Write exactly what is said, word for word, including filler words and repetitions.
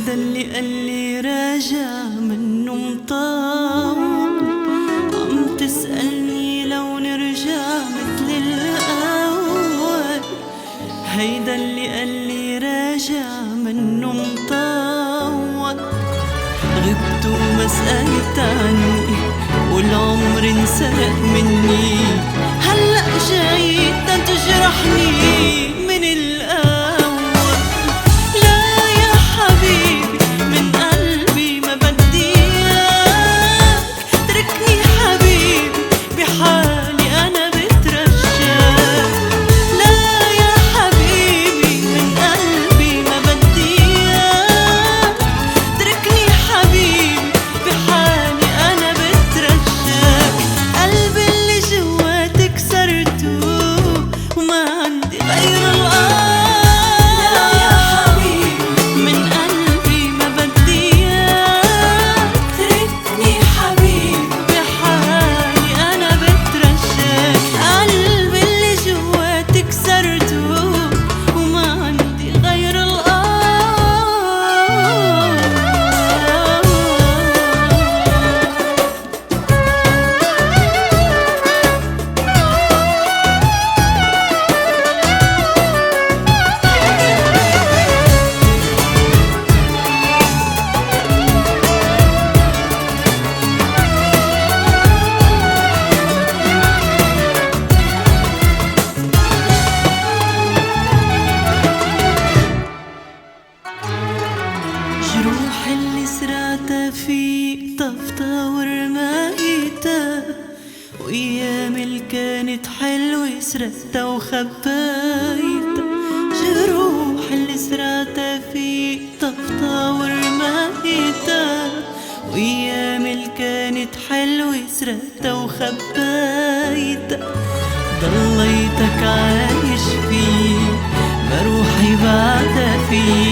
هيدا اللي قالي راجع منه مطول، عم تسألني لو نرجع متل الأول. هيدا اللي قالي راجع منه مطول، غبت وما سألت عني والعمر انسرق مني، هلأ جاي تجرحني من الأول. لا يا حبيبي من قلبي ما بدي إياك، تركني حبيبي بحالي أنا بترجاك. لا يا حبيبي من قلبي ما بدي إياك، تركني حبيبي بحالي أنا بترجاك. قلبي اللي جواتك كسرته وما عندي غير الآه. لا يا حبيبي من قلبي ما بدي إياك، تركني حبيبي بحالي أنا بترجاك. قلبي اللي جواتك كسرته وما عندي غير الآه. جروح اللي سرعتها فيك طفتها ورمايتها، وأيام اللي كانت حلوة سرقتها وخبايتها. جروح اللي سرعتها فيك طفتها ورمايتها، وأيام اللي كانت حلوة سرقتها وخبايتها. ضليتك عايش فيه ما روحي بعدها فيه،